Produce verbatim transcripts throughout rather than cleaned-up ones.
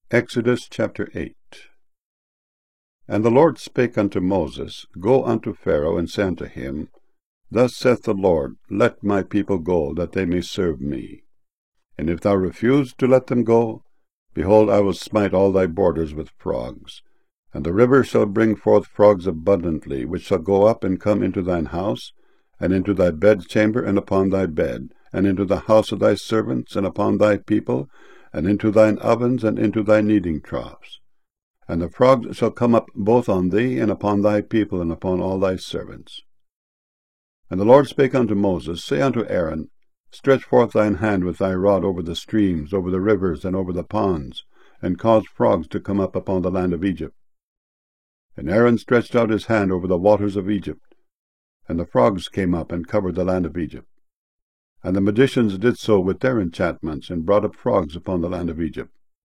Exodus chapter eight. And the Lord spake unto Moses, Go unto Pharaoh, and say unto him, Thus saith the Lord, Let my people go, that they may serve me. And if thou refuse to let them go, behold, I will smite all thy borders with frogs. And the river shall bring forth frogs abundantly, which shall go up and come into thine house, and into thy bedchamber, and upon thy bed, and into the house of thy servants, and upon thy people, and into thine ovens, and into thy kneading troughs. And the frogs shall come up both on thee, and upon thy people, and upon all thy servants. And the Lord spake unto Moses, Say unto Aaron, Stretch forth thine hand with thy rod over the streams, over the rivers, and over the ponds, and cause frogs to come up upon the land of Egypt. And Aaron stretched out his hand over the waters of Egypt, and the frogs came up and covered the land of Egypt. And the magicians did so with their enchantments, and brought up frogs upon the land of Egypt.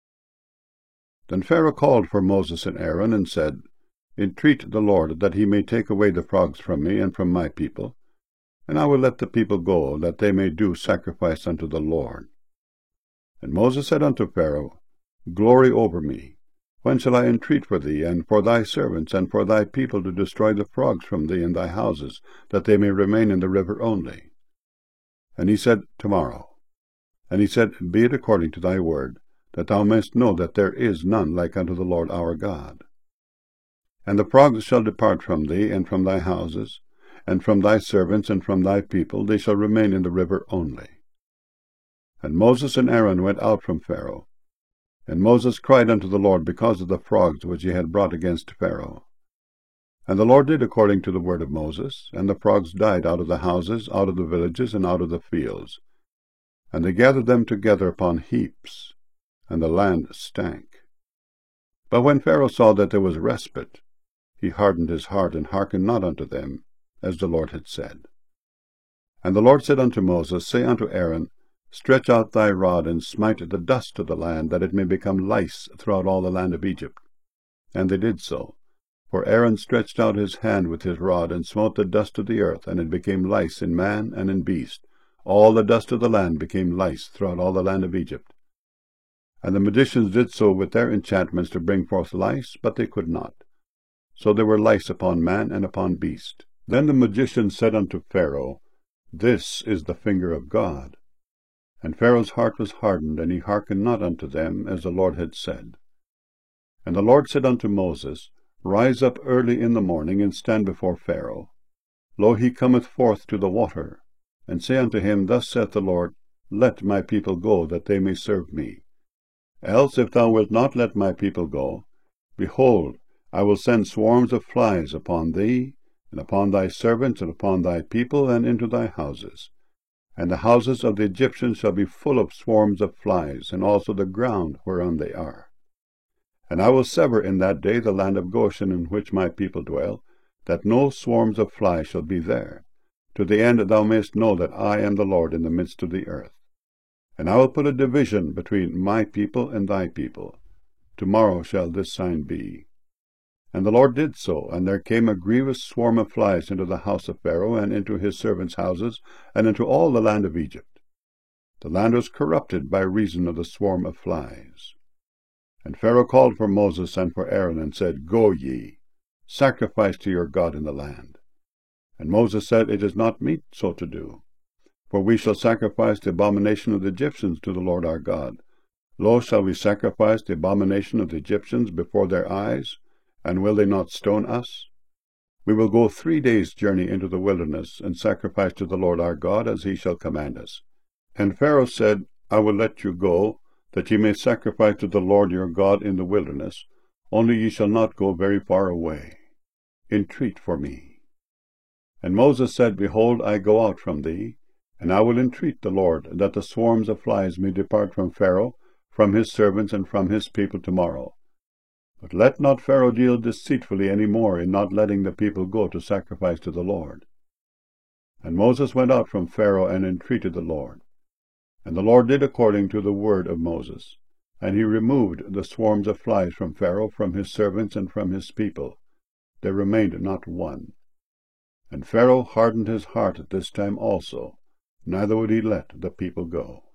Then Pharaoh called for Moses and Aaron, and said, Entreat the Lord, that he may take away the frogs from me and from my people, and I will let the people go, that they may do sacrifice unto the Lord. And Moses said unto Pharaoh, Glory over me. When shall I entreat for thee, and for thy servants, and for thy people, to destroy the frogs from thee and thy houses, that they may remain in the river only? And he said, Tomorrow. And he said, Be it according to thy word, that thou mayest know that there is none like unto the Lord our God. And the frogs shall depart from thee, and from thy houses, and from thy servants, and from thy people, they shall remain in the river only. And Moses and Aaron went out from Pharaoh. And Moses cried unto the Lord because of the frogs which he had brought against Pharaoh. And the Lord did according to the word of Moses, and the frogs died out of the houses, out of the villages, and out of the fields. And they gathered them together upon heaps, and the land stank. But when Pharaoh saw that there was respite, he hardened his heart, and hearkened not unto them, as the Lord had said. And the Lord said unto Moses, Say unto Aaron, Stretch out thy rod, and smite the dust of the land, that it may become lice throughout all the land of Egypt. And they did so. For Aaron stretched out his hand with his rod, and smote the dust of the earth, and it became lice in man and in beast. All the dust of the land became lice throughout all the land of Egypt. And the magicians did so with their enchantments to bring forth lice, but they could not. So there were lice upon man and upon beast. Then the magicians said unto Pharaoh, This is the finger of God. And Pharaoh's heart was hardened, and he hearkened not unto them, as the Lord had said. And the Lord said unto Moses, Rise up early in the morning, and stand before Pharaoh. Lo, he cometh forth to the water. And say unto him, Thus saith the Lord, Let my people go, that they may serve me. Else, if thou wilt not let my people go, behold, I will send swarms of flies upon thee, and upon thy servants, and upon thy people, and into thy houses. And the houses of the Egyptians shall be full of swarms of flies, and also the ground whereon they are. And I will sever in that day the land of Goshen, in which my people dwell, that no swarms of flies shall be there, to the end that thou mayest know that I am the Lord in the midst of the earth. And I will put a division between my people and thy people. Tomorrow shall this sign be. And the Lord did so, and there came a grievous swarm of flies into the house of Pharaoh, and into his servants' houses, and into all the land of Egypt. The land was corrupted by reason of the swarm of flies. And Pharaoh called for Moses and for Aaron, and said, Go ye, sacrifice to your God in the land. And Moses said, It is not meet so to do. For we shall sacrifice the abomination of the Egyptians to the Lord our God. Lo, shall we sacrifice the abomination of the Egyptians before their eyes? And will they not stone us? We will go three days' journey into the wilderness, and sacrifice to the Lord our God, as he shall command us. And Pharaoh said, I will let you go, that ye may sacrifice to the Lord your God in the wilderness, only ye shall not go very far away. Entreat for me. And Moses said, Behold, I go out from thee, and I will entreat the Lord, that the swarms of flies may depart from Pharaoh, from his servants, and from his people tomorrow. But let not Pharaoh deal deceitfully any more in not letting the people go to sacrifice to the Lord. And Moses went out from Pharaoh, and entreated the Lord. And the Lord did according to the word of Moses. And he removed the swarms of flies from Pharaoh, from his servants, and from his people. There remained not one. And Pharaoh hardened his heart at this time also, neither would he let the people go.